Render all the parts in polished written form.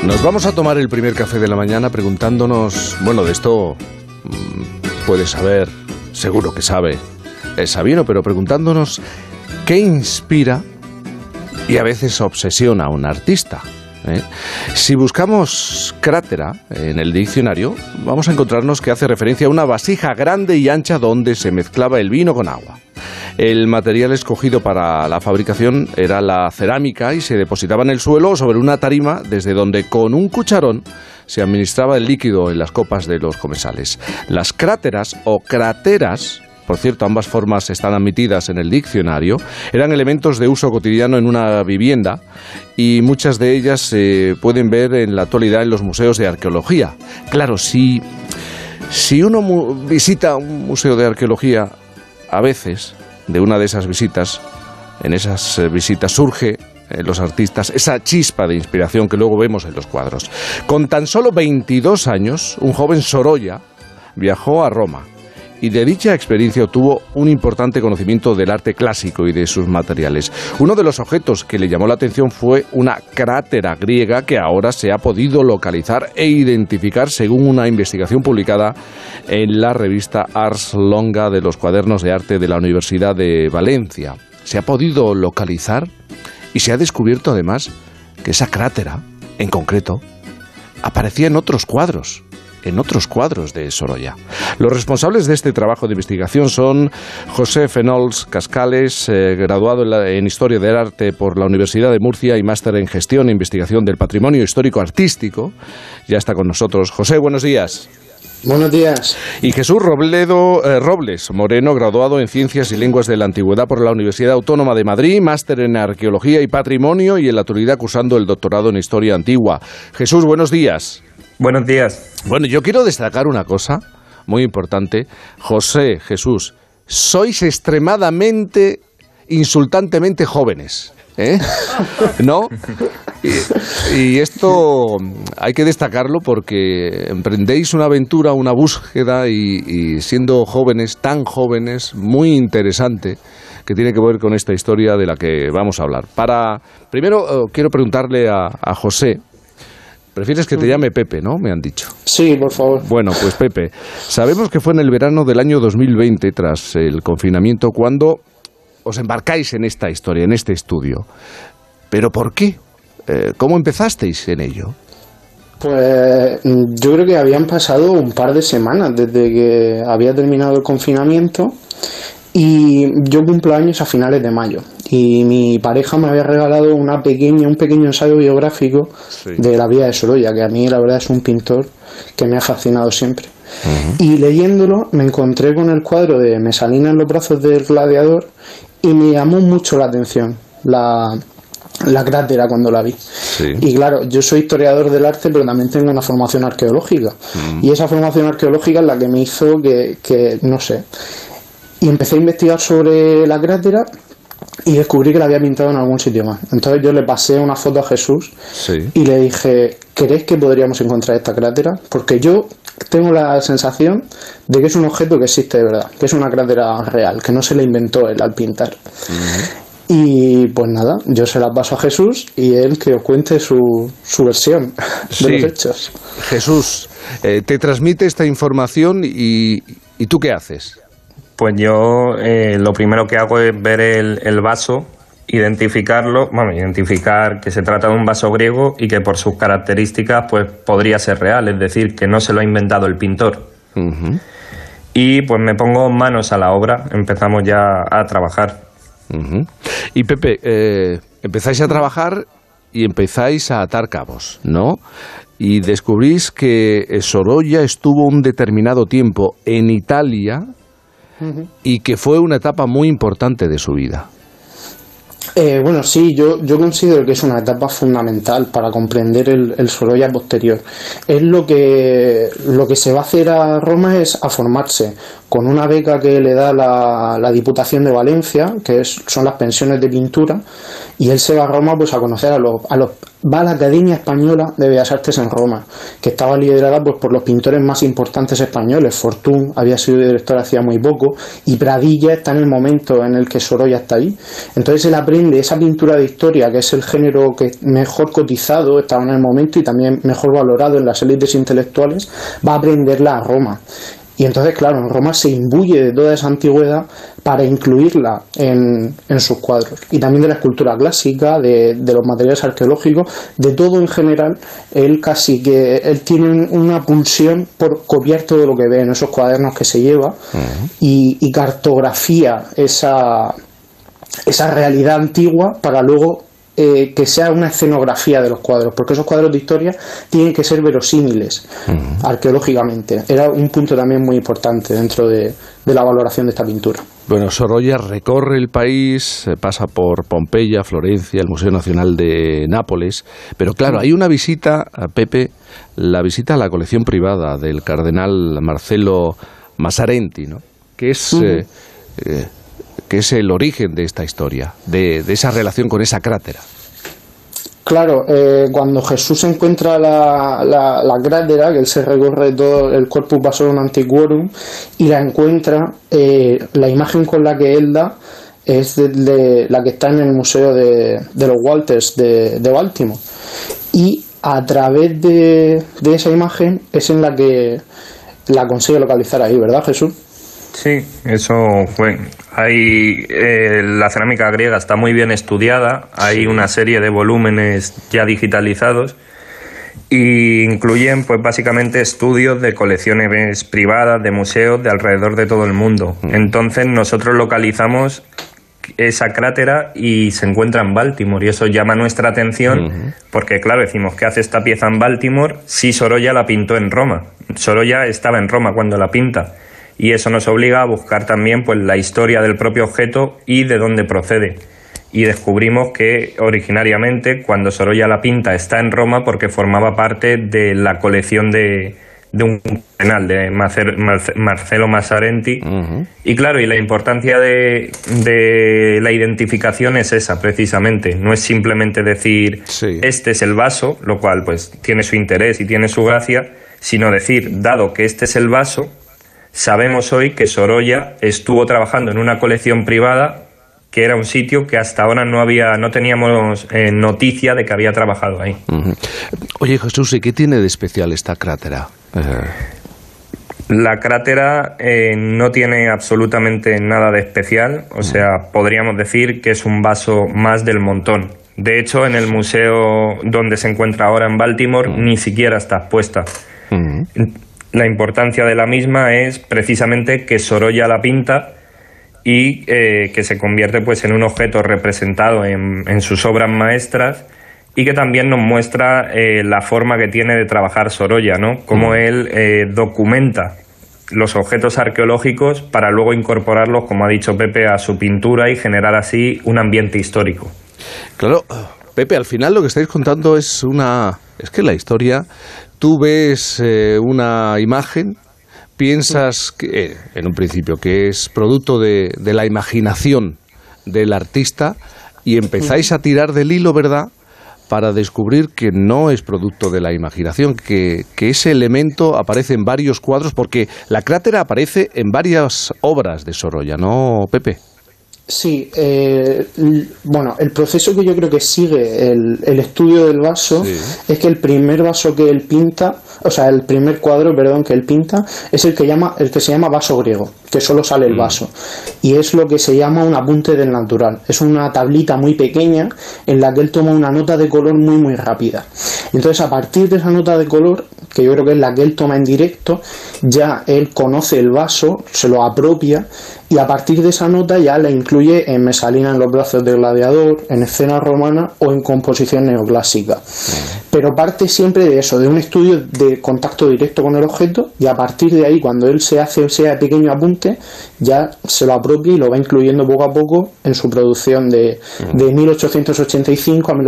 Nos vamos a tomar el primer café de la mañana preguntándonos, bueno, de esto puede saber, seguro que sabe Sabino, pero preguntándonos qué inspira y a veces obsesiona a un artista. Si buscamos crátera en el diccionario, vamos a encontrarnos que hace referencia a una vasija grande y ancha donde se mezclaba el vino con agua. El material escogido para la fabricación era la cerámica y se depositaba en el suelo o sobre una tarima desde donde con un cucharón se administraba el líquido en las copas de los comensales. Las cráteras o crateras, por cierto, ambas formas están admitidas en el diccionario, eran elementos de uso cotidiano en una vivienda y muchas de ellas se pueden ver en la actualidad en los museos de arqueología. Claro, si uno visita un museo de arqueología, a veces, de una de esas visitas, en esas visitas surge en los artistas esa chispa de inspiración que luego vemos en los cuadros. Con tan solo 22 años, un joven Sorolla viajó a Roma y de dicha experiencia obtuvo un importante conocimiento del arte clásico y de sus materiales. Uno de los objetos que le llamó la atención fue una crátera griega que ahora se ha podido localizar e identificar según una investigación publicada en la revista Ars Longa de los Cuadernos de Arte de la Universidad de Valencia. Se ha podido localizar y se ha descubierto además que esa crátera, en concreto, aparecía en otros cuadros de Sorolla. Los responsables de este trabajo de investigación son José Fenols Cascales, graduado en Historia del Arte por la Universidad de Murcia y máster en Gestión e Investigación del Patrimonio Histórico Artístico. Ya está con nosotros. José, buenos días. Buenos días. Y Jesús Robles Moreno, graduado en Ciencias y Lenguas de la Antigüedad por la Universidad Autónoma de Madrid, máster en Arqueología y Patrimonio y en la actualidad cursando el doctorado en Historia Antigua. Jesús, buenos días. Buenos días. Bueno, yo quiero destacar una cosa muy importante. José, Jesús, sois extremadamente, insultantemente jóvenes, ¿no? Y esto hay que destacarlo porque emprendéis una aventura, una búsqueda y siendo jóvenes, tan jóvenes, muy interesante, que tiene que ver con esta historia de la que vamos a hablar. Primero quiero preguntarle a José. Prefieres que te llame Pepe, ¿no? Me han dicho. Sí, por favor. Bueno, pues Pepe, sabemos que fue en el verano del año 2020, tras el confinamiento, cuando os embarcáis en esta historia, en este estudio. ¿Pero por qué? ¿Cómo empezasteis en ello? Pues yo creo que habían pasado un par de semanas desde que había terminado el confinamiento y yo cumplo años a finales de mayo y mi pareja me había regalado un pequeño ensayo biográfico de la vida de Sorolla, que a mí la verdad es un pintor que me ha fascinado siempre. Uh-huh. Y leyéndolo me encontré con el cuadro de Mesalina en los brazos del gladiador y me llamó mucho la atención la crátera cuando la vi. Sí. Y claro, yo soy historiador del arte, pero también tengo una formación arqueológica. Y esa formación arqueológica es la que me hizo que no sé. Y empecé a investigar sobre la crátera y descubrí que la había pintado en algún sitio más. Entonces yo le pasé una foto a Jesús y le dije, ¿crees que podríamos encontrar esta crátera? Porque yo tengo la sensación de que es un objeto que existe de verdad, que es una crátera real, que no se la inventó él al pintar. Uh-huh. Y pues nada, yo se la paso a Jesús y él que os cuente su versión de los hechos. Jesús, te transmite esta información y ¿tú qué haces? Pues yo lo primero que hago es ver el vaso, identificar que se trata de un vaso griego y que por sus características pues podría ser real, es decir, que no se lo ha inventado el pintor. Uh-huh. Y pues me pongo manos a la obra, empezamos ya a trabajar. Uh-huh. Y Pepe, empezáis a trabajar y empezáis a atar cabos, ¿no? Y descubrís que Sorolla estuvo un determinado tiempo en Italia y que fue una etapa muy importante de su vida. Bueno, sí, yo considero que es una etapa fundamental para comprender el Sorolla posterior. Es lo que se va a hacer a Roma es a formarse con una beca que le da la Diputación de Valencia, son las pensiones de pintura, y él se va a Roma pues a conocer va a la Academia Española de Bellas Artes en Roma, que estaba liderada pues por los pintores más importantes españoles. Fortuny había sido director hacía muy poco, y Pradilla está en el momento en el que Sorolla está ahí. Entonces él aprende esa pintura de historia, que es el género que mejor cotizado estaba en el momento y también mejor valorado en las élites intelectuales, va a aprenderla a Roma. Y entonces, claro, en Roma se imbuye de toda esa antigüedad para incluirla en sus cuadros. Y también de la escultura clásica, de los materiales arqueológicos, de todo en general. Él tiene una pulsión por copiar todo lo que ve en esos cuadernos que se lleva, y cartografía esa realidad antigua para luego que sea una escenografía de los cuadros, porque esos cuadros de historia tienen que ser verosímiles arqueológicamente. Era un punto también muy importante dentro de la valoración de esta pintura. Bueno, Sorolla recorre el país, pasa por Pompeya, Florencia, el Museo Nacional de Nápoles, pero claro, hay una visita a Pepe, la visita a la colección privada del cardenal Marcello Mazzarenti, ¿no? Que es el origen de esta historia, de esa relación con esa crátera. Claro, cuando Jesús encuentra la crátera, que él se recorre todo el Corpus Vasorum Antiquorum y la encuentra, la imagen con la que él da es de la que está en el Museo de los Walters de Baltimore. Y a través de esa imagen es en la que la consigue localizar ahí, ¿verdad, Jesús? Sí, eso fue. La cerámica griega está muy bien estudiada, hay una serie de volúmenes ya digitalizados y incluyen pues básicamente estudios de colecciones privadas, de museos de alrededor de todo el mundo. Entonces nosotros localizamos esa crátera y se encuentra en Baltimore, y eso llama nuestra atención porque, claro, decimos, ¿qué hace esta pieza en Baltimore si Sorolla la pintó en Roma? Sorolla estaba en Roma cuando la pinta. Y eso nos obliga a buscar también pues la historia del propio objeto y de dónde procede. Y descubrimos que originariamente cuando Sorolla la pinta está en Roma porque formaba parte de la colección de un cardenal, de Marcello Mazzarenti. Y claro, y la importancia de la identificación es esa precisamente. No es simplemente decir este es el vaso, lo cual pues tiene su interés y tiene su gracia, sino decir, dado que este es el vaso, sabemos hoy que Sorolla estuvo trabajando en una colección privada, que era un sitio que hasta ahora no teníamos noticia de que había trabajado ahí. Oye, Jesús, ¿y qué tiene de especial esta crátera? La crátera no tiene absolutamente nada de especial, o sea, podríamos decir que es un vaso más del montón. De hecho, en el museo donde se encuentra ahora en Baltimore, ni siquiera está expuesta. La importancia de la misma es precisamente que Sorolla la pinta y que se convierte pues en un objeto representado en sus obras maestras, y que también nos muestra la forma que tiene de trabajar Sorolla, ¿no? Cómo él documenta los objetos arqueológicos para luego incorporarlos, como ha dicho Pepe, a su pintura y generar así un ambiente histórico. Claro, Pepe, al final lo que estáis contando es que la historia, tú ves una imagen, piensas que, en un principio, que es producto de la imaginación del artista, y empezáis a tirar del hilo, ¿verdad?, para descubrir que no es producto de la imaginación, que ese elemento aparece en varios cuadros, porque la crátera aparece en varias obras de Sorolla, ¿no, Pepe? Sí, bueno, el proceso que yo creo que sigue el estudio del vaso es que el primer vaso que él pinta, o sea, el primer cuadro, perdón, que él pinta es el que se llama vaso griego, que solo sale el vaso, y es lo que se llama un apunte del natural. Es una tablita muy pequeña en la que él toma una nota de color muy muy rápida. Entonces, a partir de esa nota de color, que yo creo que es la que él toma en directo, ya él conoce el vaso, se lo apropia, y a partir de esa nota ya la incluye en Mesalina en los brazos del gladiador, en escena romana o en composición neoclásica. Pero parte siempre de eso, de un estudio de contacto directo con el objeto, y a partir de ahí, cuando él se hace ese pequeño apunte, ya se lo apropia y lo va incluyendo poco a poco en su producción de 1885 a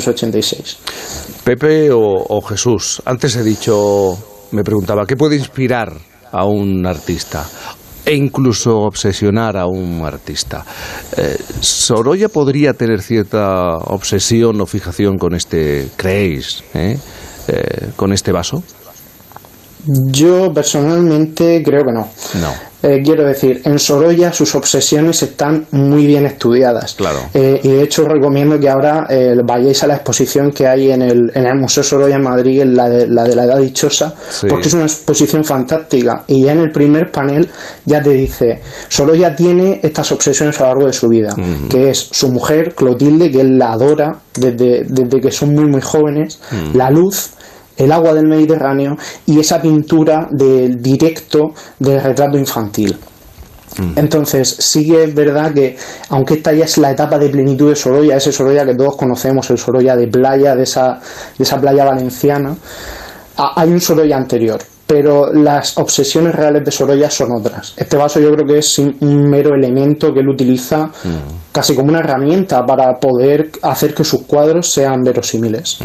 1886. Pepe o Jesús, antes me preguntaba, ¿qué puede inspirar a un artista? e incluso obsesionar a un artista. ¿Sorolla podría tener cierta obsesión o fijación con creéis, con este vaso? Yo personalmente creo que no. Quiero decir, en Sorolla sus obsesiones están muy bien estudiadas. Claro. Y de hecho os recomiendo que ahora vayáis a la exposición que hay en el Museo Sorolla en Madrid, la de la Edad Dichosa, sí, porque es una exposición fantástica. Y ya en el primer panel ya te dice, Sorolla tiene estas obsesiones a lo largo de su vida, que es su mujer, Clotilde, que él la adora desde que son muy muy jóvenes, la luz, el agua del Mediterráneo y esa pintura del directo del retrato infantil. Entonces sí que es verdad que, aunque esta ya es la etapa de plenitud de Sorolla, ese Sorolla que todos conocemos, el Sorolla de playa, de esa playa valenciana, hay un Sorolla anterior, pero las obsesiones reales de Sorolla son otras. Este vaso yo creo que es un mero elemento que él utiliza casi como una herramienta para poder hacer que sus cuadros sean verosímiles.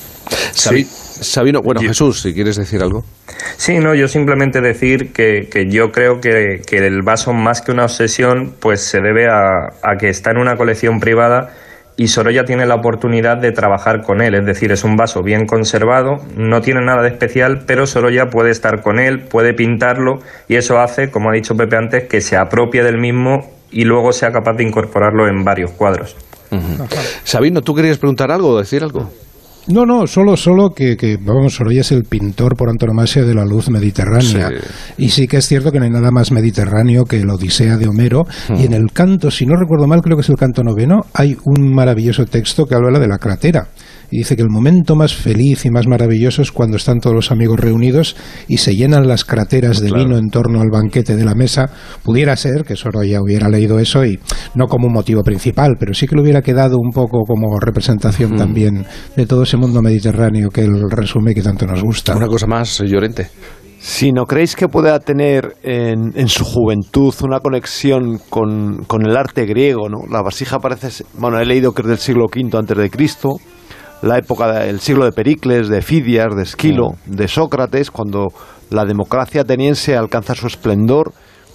Sabino, bueno, Jesús, si quieres decir algo. Sí, no, yo simplemente decir que yo creo que el vaso, más que una obsesión, pues se debe a que está en una colección privada y Sorolla tiene la oportunidad de trabajar con él. Es decir, es un vaso bien conservado, no tiene nada de especial, pero Sorolla puede estar con él, puede pintarlo, y eso hace, como ha dicho Pepe antes, que se apropie del mismo y luego sea capaz de incorporarlo en varios cuadros. Sabino, ¿tú querías preguntar algo o decir algo? No, solo que vamos, Sorolla es el pintor por antonomasia de la luz mediterránea. Sí. Y sí que es cierto que no hay nada más mediterráneo que la Odisea de Homero. Y en el canto, si no recuerdo mal, creo que es el canto 9º, hay un maravilloso texto que habla de la cratera. Y dice que el momento más feliz y más maravilloso es cuando están todos los amigos reunidos y se llenan las crateras de vino en torno al banquete de la mesa. Pudiera ser que Sorolla hubiera leído eso, y no como un motivo principal, pero sí que le hubiera quedado un poco como representación también de todo ese mundo mediterráneo que él resume, que tanto nos gusta. Una cosa más, Llorente. Si no creéis que pueda tener en su juventud una conexión con el arte griego, ¿no? La vasija parece, bueno, he leído que es del siglo V antes de Cristo, la época del siglo de Pericles, de Fidias, de Esquilo, de Sócrates, cuando la democracia ateniense alcanza su esplendor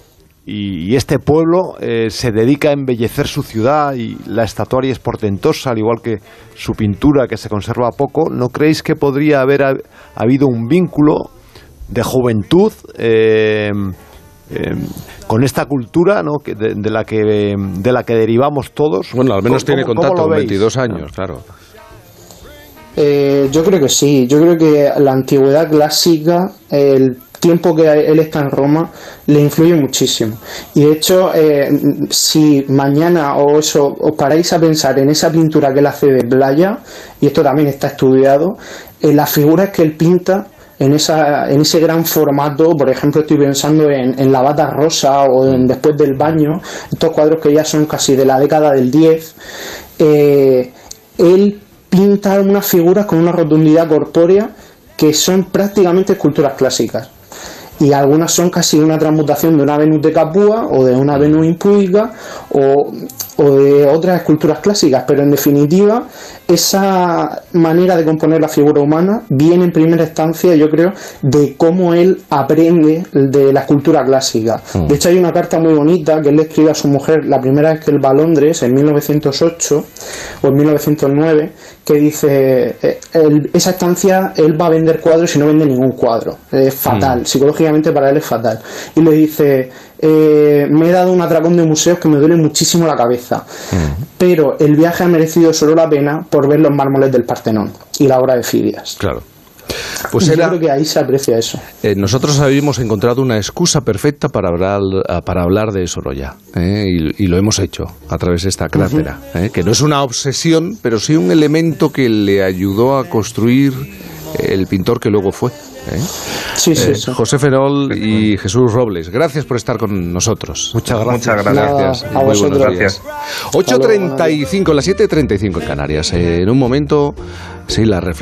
y este pueblo se dedica a embellecer su ciudad, y la estatuaria es portentosa, al igual que su pintura, que se conserva poco. ¿No creéis que podría haber habido un vínculo de juventud con esta cultura, ¿no? de la que derivamos todos? Bueno, al menos tiene contacto con 22 años, claro. Yo creo que sí. Yo creo que la antigüedad clásica, el tiempo que él está en Roma, le influye muchísimo. Y de hecho, si mañana os paráis a pensar en esa pintura que él hace de playa, y esto también está estudiado, las figuras que él pinta en ese gran formato, por ejemplo estoy pensando en La bata rosa o en Después del baño, estos cuadros que ya son casi de la década del 10, él pinta unas figuras con una rotundidad corpórea que son prácticamente esculturas clásicas, y algunas son casi una transmutación de una Venus de Capua o de una Venus impúdica o de otras esculturas clásicas, pero en definitiva esa manera de componer la figura humana viene en primera instancia, yo creo, de cómo él aprende de la escultura clásica. De hecho hay una carta muy bonita que él le escribe a su mujer la primera vez que él va a Londres, en 1908 o en 1909, que dice, esa estancia él va a vender cuadros y no vende ningún cuadro, es fatal, psicológicamente para él es fatal, y le dice, me he dado un atracón de museos que me duele muchísimo la cabeza, pero el viaje ha merecido solo la pena por ver los mármoles del Partenón y la obra de Fidias. Claro. Pues yo creo que ahí se aprecia eso. Nosotros habíamos encontrado una excusa perfecta para hablar de Sorolla, y lo hemos hecho a través de esta crátera, que no es una obsesión, pero sí un elemento que le ayudó a construir el pintor que luego fue. Sí. José Ferol y Jesús Robles, gracias por estar con nosotros. Muchas gracias. Gracias. A vosotros. Gracias. 8:35, las 7:35 en Canarias. En un momento, sí, la reflexión.